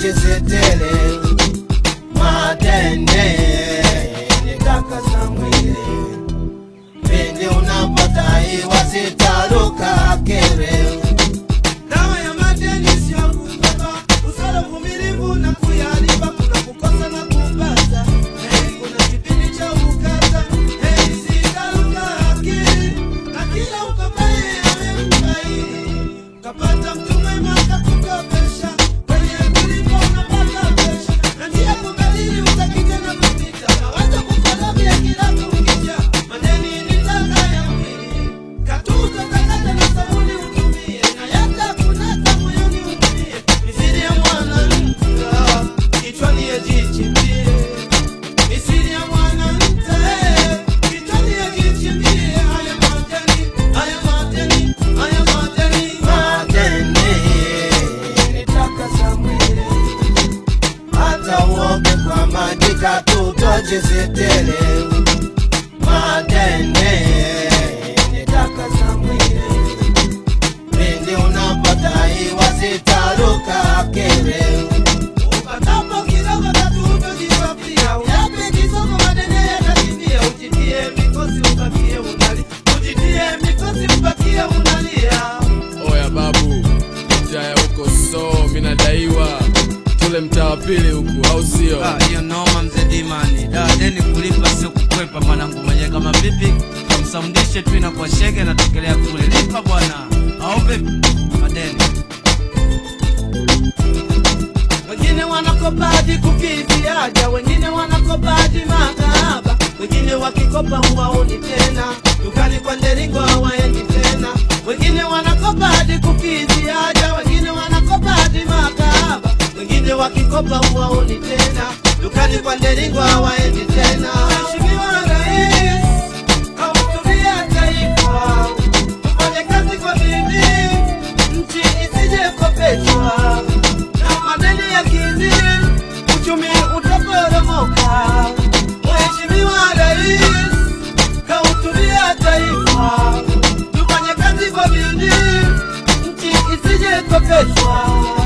tutojisetele madene nitakasa mwili pindi unapodaiwa sitaruka kere. Dawa ya madeni sio kukopa, usala uvumilivu na kuyalipa, kuna kukosa na kupata. Kuna kipindi cha ukata, sitaruka akili, na kila ukopaye amemfaidi. Kapata mtu mwema kakukopesha, kwenye kulipa unapata pesha, na njia kubadili utakija na kupita, na wacha kufalamia kila tukija. Madeni ni taka ya mwili, katuza takata na sabuni utumie, na yata kunata moyoni utumie. Misiri ya mwanamke kichwani yajichimbie, misiri ya mwanamke kichwani yajichimbie. Haya madeni, haya madeni, haya madeni. Madene nitakasa mwili hata uoge kwa maji tutojisetele madene nitakasa mwili pindi unapodaiwa sitaruka kere. Ukatapo kidogo tatu utojisapia, uyape kisogo madene yatakimbia. Ujitie mikosi ubakie unali, ujitie mikosi ubakie unalia. Oya babu, jaya huko so minadaiwa tule mtaa pili huku au sio? Hiyo noma mzee Dimani. Deni kulipa sio kukwepa mwanangu mwenye kama vipi. Kamsaundishe tu inakuwa shege na tokelea kule. Lipa bwana. Au vipi? Madeni. Wengine wanakopa hadi kukidhi haja, wengine wanakopa hadi makahaba, wengine wakikopa huwaoni tena, dukani kwa nderingo hawaendi tena. Wengine wanakopa hadi kukidhi haja, wengine wanakopa hadi makahaba, wengine wakikopa huwaoni tena, dukani kwa nderingo hawaendi tena. Mheshimiwa Rais, kahutubia taifa, tufanye kazi kwa bidii, nchi isije kopeshwa na madeni ya kizi, uchumi utaporomoka. Mheshimiwa Rais, kahutubia taifa, tufanye kazi kwa bidii, nchi isije kopeshwa.